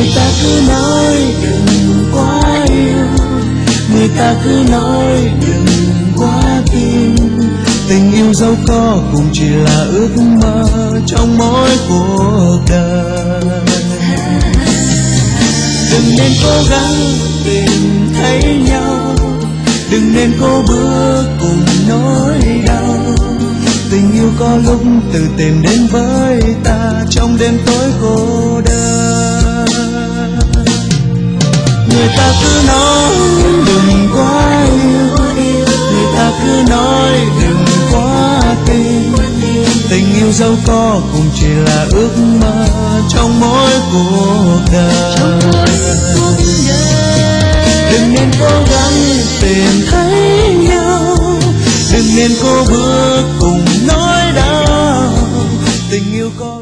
Người ta cứ nói đừng quá yêu, người ta cứ nói đừng quá tin. Tình yêu dẫu có cũng chỉ là ước mơ trong mỗi cuộc đời. Đừng nên cố gắng tìm thấy nhau, đừng nên cố bước cùng nỗi đau. Tình yêu có lúc tự tìm đến với ta trong đêm tối cô đơn. Người ta cứ nói đừng quá yêu, người ta cứ nói đừng quá tin. Tình yêu dẫu có cũng chỉ là ước mơ trong mỗi cuộc đời. Đừng nên cố gắng tìm thấy nhau, đừng nên cố bước cùng nỗi đau. Tình yêu có